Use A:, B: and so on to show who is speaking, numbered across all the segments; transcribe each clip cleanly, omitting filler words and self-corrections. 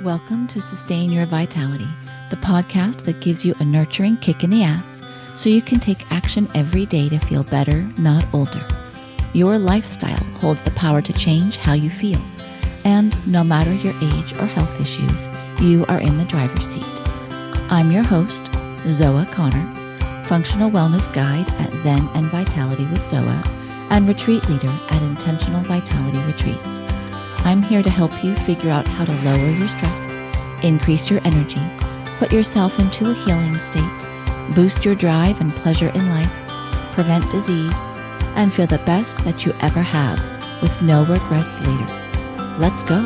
A: Welcome to Sustain Your Vitality, the podcast that gives you a nurturing kick in the ass so you can take action every day to feel better, not older. Your lifestyle holds the power to change how you feel, and no matter your age or health issues, you are in the driver's seat. I'm your host, Zoa Connor, functional wellness guide at Zen and Vitality with Zoa, and retreat leader at Intentional Vitality Retreats. I'm here to help you figure out how to lower your stress, increase your energy, put yourself into a healing state, boost your drive and pleasure in life, prevent disease, and feel the best that you ever have with no regrets later. Let's go.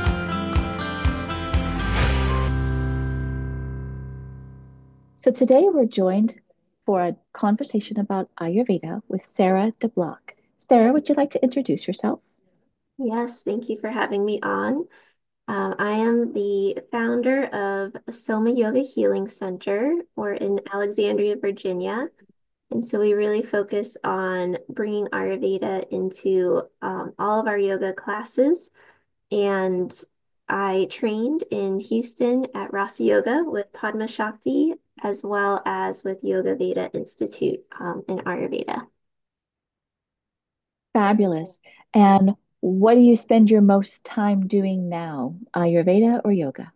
A: So today we're joined for a conversation about Ayurveda with Sarah DeBlock. Sarah, would you like to introduce yourself?
B: Yes, thank you for having me on. I am the founder of Soma Yoga Healing Center. We're in Alexandria, Virginia. And so we really focus on bringing Ayurveda into all of our yoga classes. And I trained in Houston at Rasa Yoga with Padma Shakti, as well as with Yoga Veda Institute in Ayurveda.
A: Fabulous. And what do you spend your most time doing now, Ayurveda or yoga?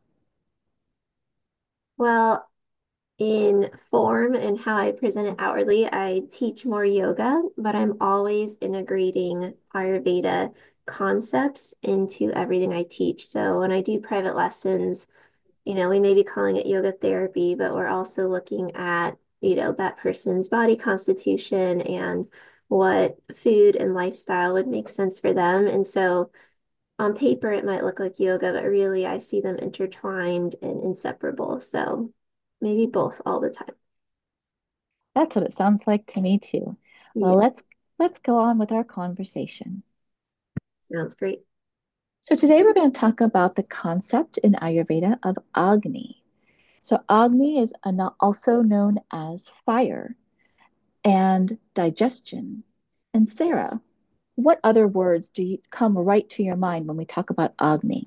B: Well, in form and how I present it outwardly, I teach more yoga, but I'm always integrating Ayurveda concepts into everything I teach. So when I do private lessons, we may be calling it yoga therapy, but we're also looking at, that person's body constitution and what food and lifestyle would make sense for them. And so on paper, it might look like yoga, but really I see them intertwined and inseparable. So maybe both all the time.
A: That's what it sounds like to me too. Well,
B: Yeah,
A: let's go on with our conversation.
B: sounds great.
A: So today we're going to talk about the concept in Ayurveda of Agni. So Agni is also known as fire and digestion. And Sarah, what other words do you come right to your mind when we talk about Agni?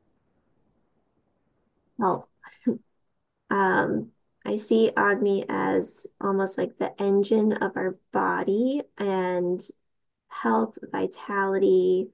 B: Health. Um, I see Agni as almost like the engine of our body and health, vitality,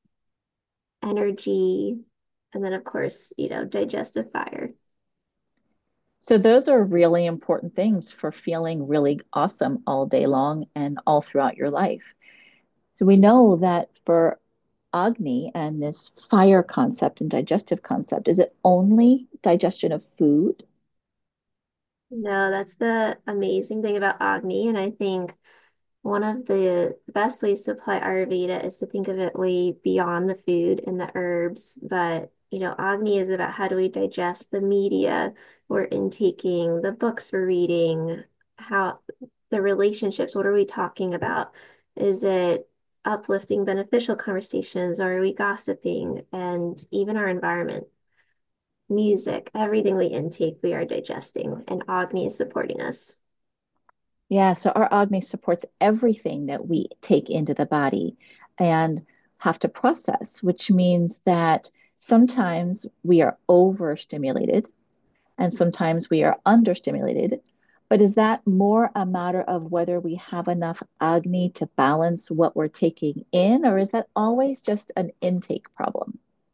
B: energy, and then of course, digestive fire.
A: So those are really important things for feeling really awesome all day long and all throughout your life. So we know that for Agni and this fire concept and digestive concept, is it only digestion of food?
B: No, that's the amazing thing about Agni. And I think one of the best ways to apply Ayurveda is to think of it way beyond the food and the herbs. But, Agni is about how do we digest the media we're intaking, the books we're reading, how the relationships, what are we talking about? Is it uplifting, beneficial conversations, or are we gossiping? And even our environment, music, everything we intake, we are digesting, and Agni is supporting us.
A: Yeah, so our Agni supports everything that we take into the body and have to process, which means that sometimes we are overstimulated and sometimes we are understimulated. But is that more a matter of whether we have enough Agni to balance what we're taking in, or is that always just an intake problem?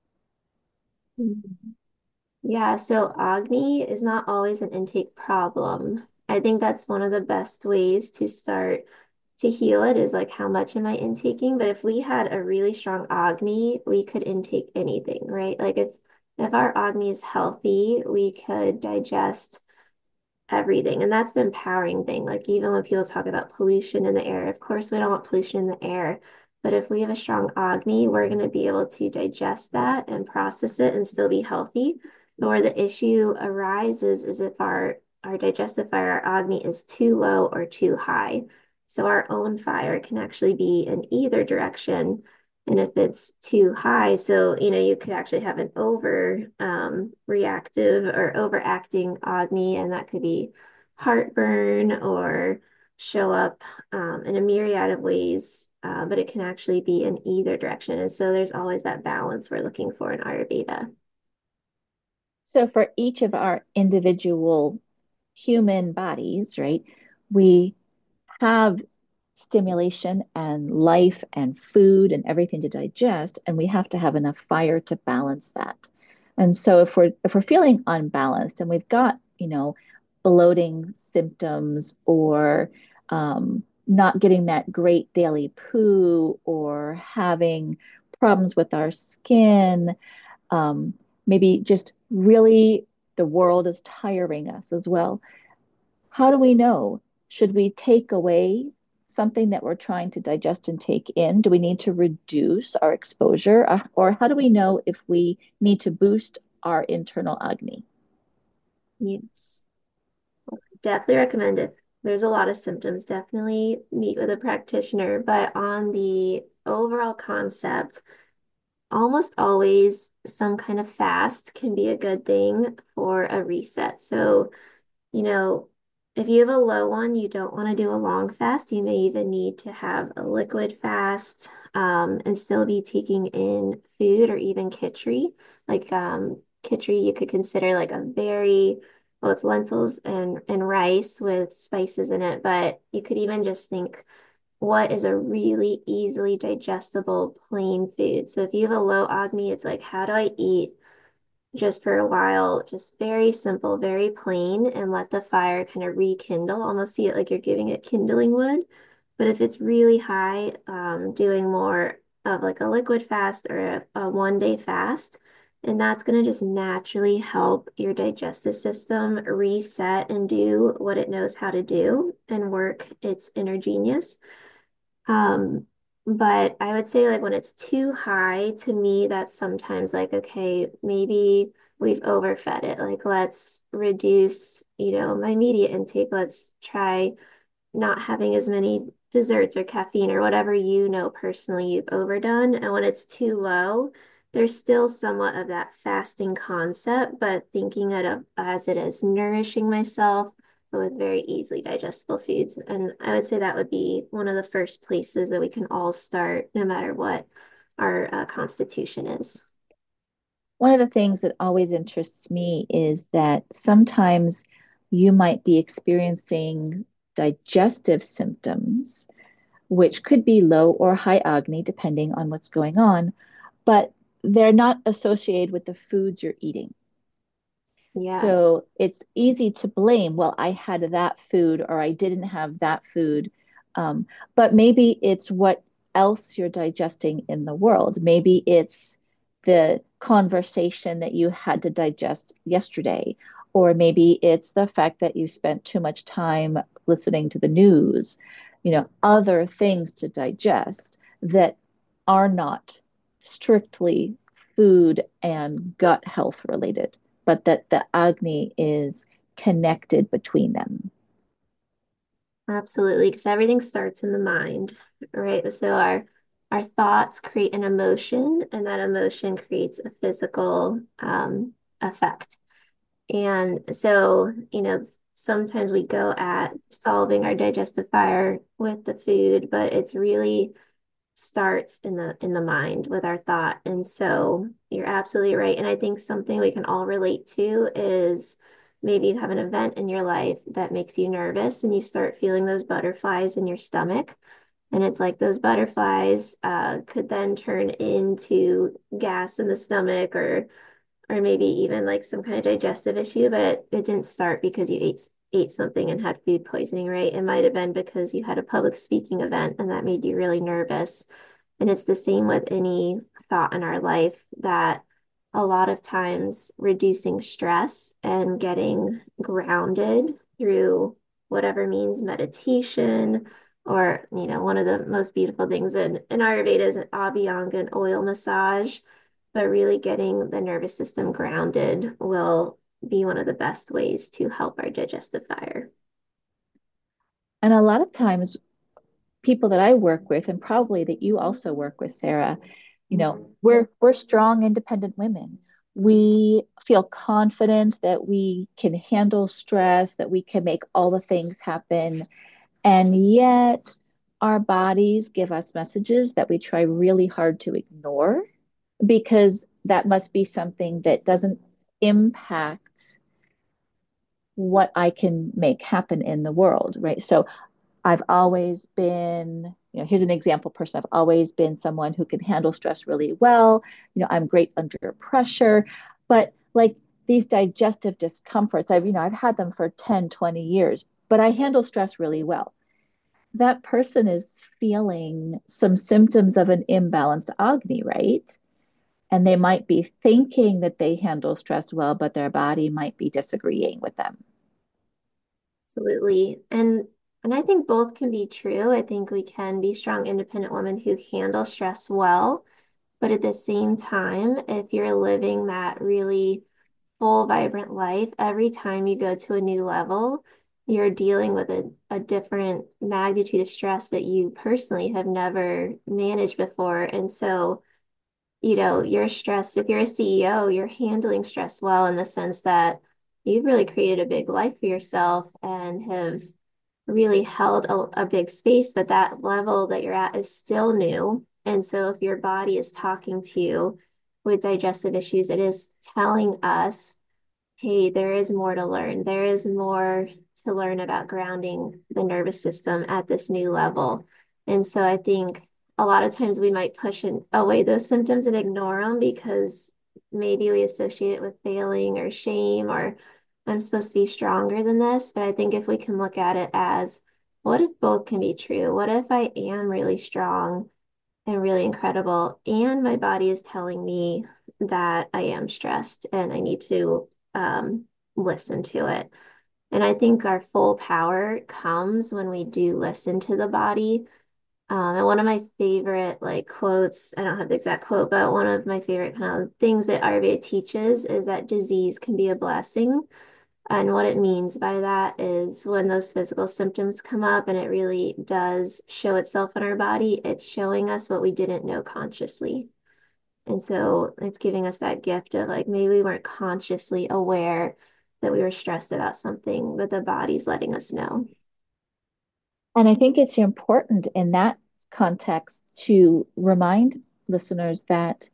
B: Mhm. Yeah, so Agni is not always an intake problem. I think that's one of the best ways to start to heal it is like how much am I intaking? But if we had a really strong Agni, we could intake anything, right? Like if our Agni is healthy, we could digest everything. And that's the empowering thing. Like even when people talk about pollution in the air, of course we don't want pollution in the air. But if we have a strong Agni, we're going to be able to digest that and process it and still be healthy. But where the issue arises is if our digestive fire, our Agni is too low or too high. So our own fire can actually be in either direction. And if it's too high, so you could actually have an over reactive or overacting Agni, and that could be heartburn or show up in a myriad of ways, but it can actually be in either direction. And so there's always that balance we're looking for in Ayurveda.
A: So for each of our individual human bodies, right, we have stimulation and life and food and everything to digest, and we have to have enough fire to balance that. And so if we're feeling unbalanced and we've got, bloating symptoms or not getting that great daily poo or having problems with our skin, um, maybe just really the world is tiring us as well. How do we know? Should we take away something that we're trying to digest and take in? Do we need to reduce our exposure? Or how do we know if we need to boost our internal Agni?
B: Yes. Definitely recommend if there's a lot of symptoms, definitely meet with a practitioner. But on the overall concept, almost always some kind of fast can be a good thing for a reset. So, you know, if you have a low one, you don't want to do a long fast. You may even need to have a liquid fast, and still be taking in food or even khichdi. Like khichdi, you could consider like a very, well, it's lentils and rice with spices in it, but you could even just think what is a really easily digestible plain food. So if you have a low Agni, it's like, how do I eat just for a while, just very simple, very plain, and let the fire kind of rekindle. Almost see it like you're giving it kindling wood. But if it's really high, doing more of like a liquid fast or a 1 day fast, and that's going to just naturally help your digestive system reset and do what it knows how to do and work its inner genius. Um, but I would say like when it's too high, to me, that's sometimes like, okay, maybe we've overfed it. Like let's reduce, my media intake. Let's try not having as many desserts or caffeine or whatever personally you've overdone. And when it's too low, there's still somewhat of that fasting concept, but thinking of as it is nourishing myself but with very easily digestible foods. And I would say that would be one of the first places that we can all start, no matter what our constitution is.
A: One of the things that always interests me is that sometimes you might be experiencing digestive symptoms, which could be low or high Agni, depending on what's going on, but they're not associated with the foods you're eating.
B: Yes.
A: So it's easy to blame, well, I had that food or I didn't have that food. But maybe it's what else you're digesting in the world. Maybe it's the conversation that you had to digest yesterday, or maybe it's the fact that you spent too much time listening to the news, other things to digest that are not strictly food and gut health related, but that the Agni is connected between them.
B: Absolutely, because everything starts in the mind, right? So our thoughts create an emotion, and that emotion creates a physical effect. And so, sometimes we go at solving our digestive fire with the food, but it's really starts in the mind with our thought. And so you're absolutely right. And I think something we can all relate to is maybe you have an event in your life that makes you nervous and you start feeling those butterflies in your stomach. And it's like those butterflies could then turn into gas in the stomach or maybe even like some kind of digestive issue, but it didn't start because you ate something and had food poisoning, right? It might have been because you had a public speaking event and that made you really nervous. And it's the same with any thought in our life that a lot of times reducing stress and getting grounded through whatever means meditation or, one of the most beautiful things in Ayurveda is an Abhyanga and oil massage, but really getting the nervous system grounded will be one of the best ways to help our digestive fire.
A: And a lot of times, people that I work with, and probably that you also work with, Sarah, we're strong, independent women. We feel confident that we can handle stress, that we can make all the things happen. And yet, our bodies give us messages that we try really hard to ignore because that must be something that doesn't impact what I can make happen in the world, right? So I've always been, here's an example person. I've always been someone who can handle stress really well. I'm great under pressure, but like these digestive discomforts, I've had them for 10, 20 years, but I handle stress really well. That person is feeling some symptoms of an imbalanced Agni, right? And they might be thinking that they handle stress well, but their body might be disagreeing with them.
B: Absolutely. And I think both can be true. I think we can be strong, independent women who handle stress well. But at the same time, if you're living that really full, vibrant life, every time you go to a new level, you're dealing with a different magnitude of stress that you personally have never managed before. And so, you're stressed. If you're a CEO, you're handling stress well in the sense that you've really created a big life for yourself and have really held a big space, but that level that you're at is still new. And so if your body is talking to you with digestive issues, it is telling us, hey, there is more to learn. There is more to learn about grounding the nervous system at this new level. And so I think a lot of times we might push away those symptoms and ignore them because maybe we associate it with failing or shame or I'm supposed to be stronger than this. But I think if we can look at it as what if both can be true? What if I am really strong and really incredible and my body is telling me that I am stressed and I need to listen to it. And I think our full power comes when we do listen to the body. And one of my favorite like quotes, I don't have the exact quote, but one of my favorite kind of things that Ayurveda teaches is that disease can be a blessing. And what it means by that is when those physical symptoms come up and it really does show itself in our body, it's showing us what we didn't know consciously. And so it's giving us that gift of like maybe we weren't consciously aware that we were stressed about something, but the body's letting us know.
A: And I think it's important in that context to remind listeners that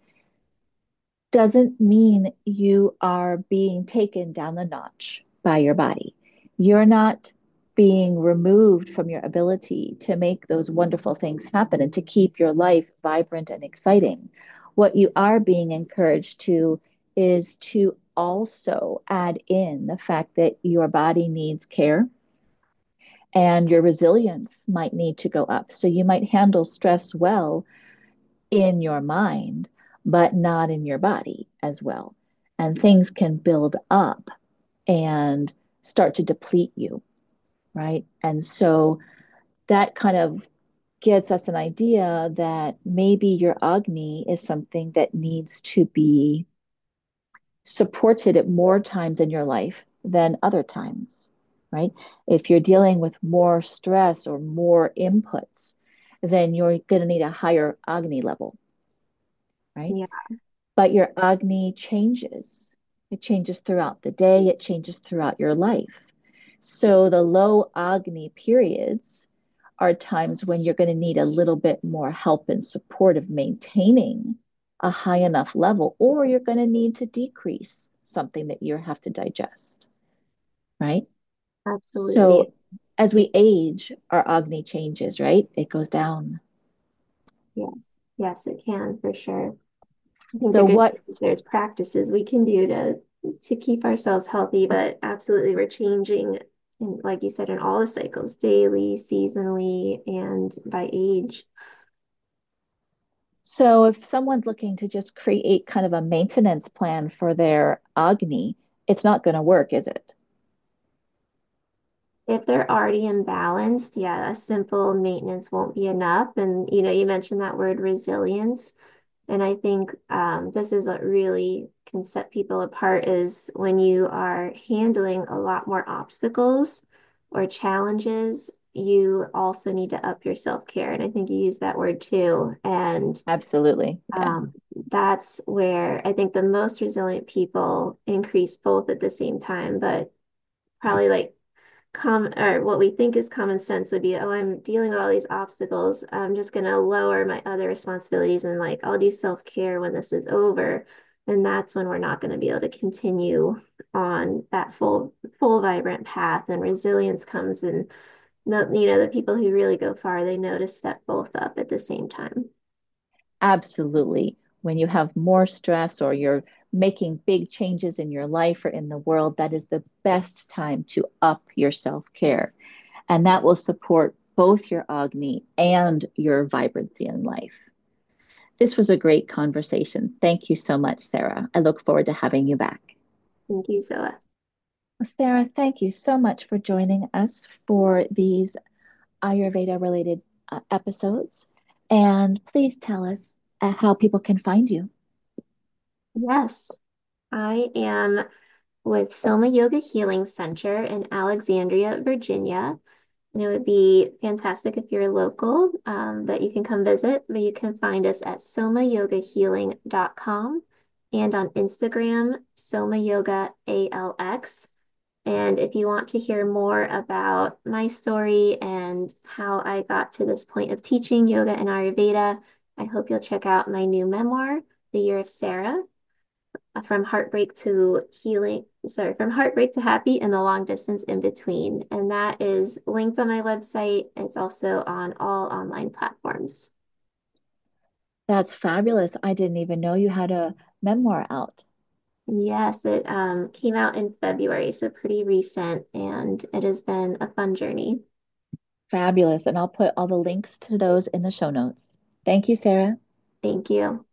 A: doesn't mean you are being taken down the notch by your body. You're not being removed from your ability to make those wonderful things happen and to keep your life vibrant and exciting. What you are being encouraged to is to also add in the fact that your body needs care and your resilience might need to go up. So you might handle stress well in your mind, but not in your body as well. And things can build up and start to deplete you, right? And so that kind of gets us an idea that maybe your Agni is something that needs to be supported at more times in your life than other times, right? If you're dealing with more stress or more inputs, then you're going to need a higher Agni level, right?
B: Yeah,
A: But your Agni changes. It changes throughout the day, it changes throughout your life. So the low Agni periods are times when you're going to need a little bit more help and support of maintaining a high enough level, or you're going to need to decrease something that you have to digest, right?
B: absolutely.
A: So as we age, our Agni changes, right? It goes down.
B: Yes. Yes, it can for sure. I think the
A: So
B: good
A: what
B: news is there's practices we can do to keep ourselves healthy, but absolutely we're changing and like you said in all the cycles, daily, seasonally, and by age.
A: So if someone's looking to just create kind of a maintenance plan for their Agni, it's not going to work, is it?
B: If they're already imbalanced, yeah, a simple maintenance won't be enough. And you mentioned that word resilience. And I think this is what really can set people apart is when you are handling a lot more obstacles or challenges, you also need to up your self-care. And I think you use that word too. And
A: Absolutely. Yeah.
B: um, that's where I think the most resilient people increase both at the same time, but probably like or what we think is common sense would be, oh, I'm dealing with all these obstacles. I'm just going to lower my other responsibilities and like I'll do self-care when this is over. And that's when we're not going to be able to continue on that full vibrant path, and resilience comes. And the people who really go far, they know to step both up at the same time.
A: Absolutely. When you have more stress or you're making big changes in your life or in the world, that is the best time to up your self-care. And that will support both your Agni and your vibrancy in life. This was a great conversation. Thank you so much, Sarah. I look forward to having you back.
B: Thank you, Zoa.
A: Well, Sarah, thank you so much for joining us for these Ayurveda related episodes. And please tell us how people can find you.
B: Yes, I am with Soma Yoga Healing Center in Alexandria, Virginia. And it would be fantastic if you're local, that you can come visit. But you can find us at somayogahealing.com and on Instagram, Soma Yoga ALX. And if you want to hear more about my story and how I got to this point of teaching yoga and Ayurveda, I hope you'll check out my new memoir, The Year of Sarah, from heartbreak to happy and the long distance in between. And that is linked on my website. It's also on all online platforms.
A: That's fabulous. I didn't even know you had a memoir out.
B: Yes, it came out in February, so pretty recent, and it has been a fun journey.
A: Fabulous. And I'll put all the links to those in the show notes. Thank you, Sarah.
B: Thank you.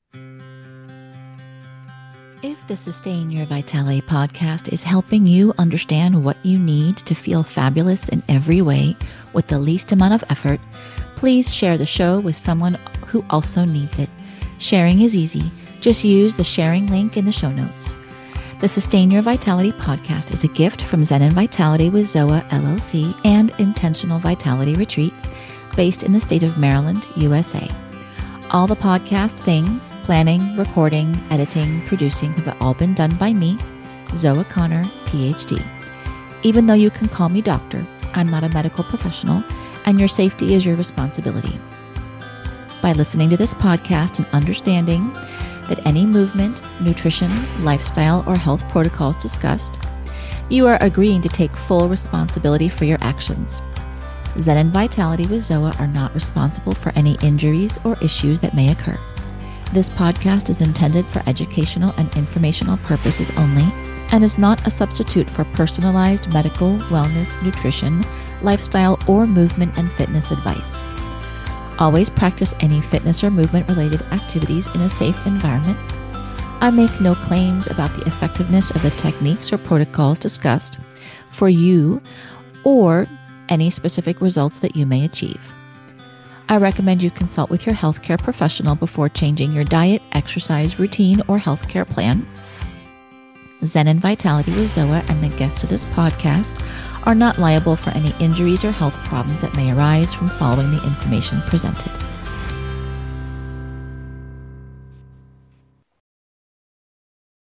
A: If the Sustain Your Vitality podcast is helping you understand what you need to feel fabulous in every way with the least amount of effort, please share the show with someone who also needs it. Sharing is easy. Just use the sharing link in the show notes. The Sustain Your Vitality podcast is a gift from Zen and Vitality with Zoa LLC and Intentional Vitality Retreats based in the state of Maryland, USA. All the podcast things, planning, recording, editing, producing have all been done by me, Zoa Connor, PhD. Even though you can call me doctor, I'm not a medical professional, and your safety is your responsibility. By listening to this podcast and understanding that any movement, nutrition, lifestyle, or health protocols discussed, you are agreeing to take full responsibility for your actions. Zen and Vitality with Zoa are not responsible for any injuries or issues that may occur. This podcast is intended for educational and informational purposes only and is not a substitute for personalized medical, wellness, nutrition, lifestyle, or movement and fitness advice. Always practice any fitness or movement-related activities in a safe environment. I make no claims about the effectiveness of the techniques or protocols discussed for you or any specific results that you may achieve. I recommend you consult with your healthcare professional before changing your diet, exercise routine, or healthcare plan. Zen and Vitality with Zoa and the guests of this podcast are not liable for any injuries or health problems that may arise from following the information presented.